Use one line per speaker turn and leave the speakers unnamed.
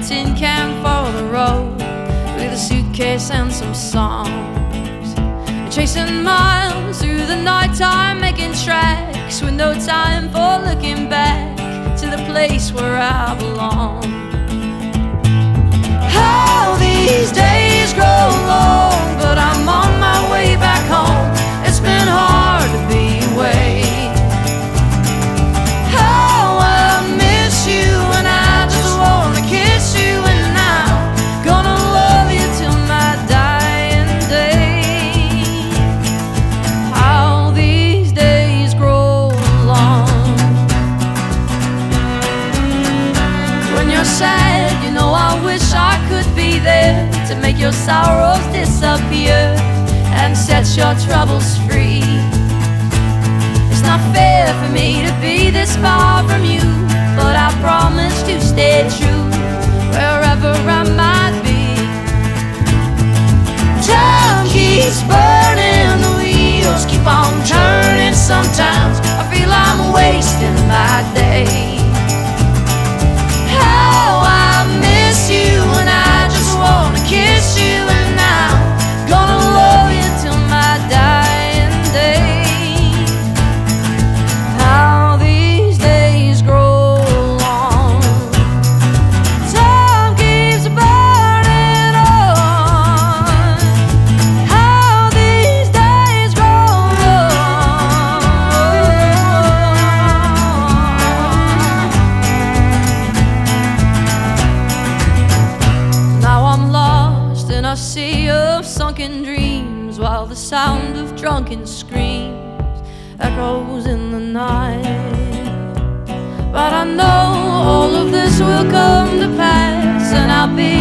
tin can for the road, with a suitcase and some songs. Chasing miles through the night time, making tracks with no time for looking back to the place where I belong. How these days grow long, but I'm on my way back home. It's been hard to be away. How I miss you, and I just wanna kiss you, and I'm gonna love you till my dying day. How these days grow long. When you're sad, you know I wish I could be there to make your sorrows disappear and set your troubles free. It's not fair for me to be this far from you, but I promise to stay true wherever I might be. Time keeps burning, the wheels keep on turning. Sometimes I feel I'm wasting my day. How I miss you, and I just wanna kiss you, and I'm gonna love you till my dying day. How these days grow long. Time keeps burning on. How these days grow long. Now I'm lost in a sea of sunken dreams, while the sound of drunken screams echoes in the night. But I know all of this will come to pass, and I'll be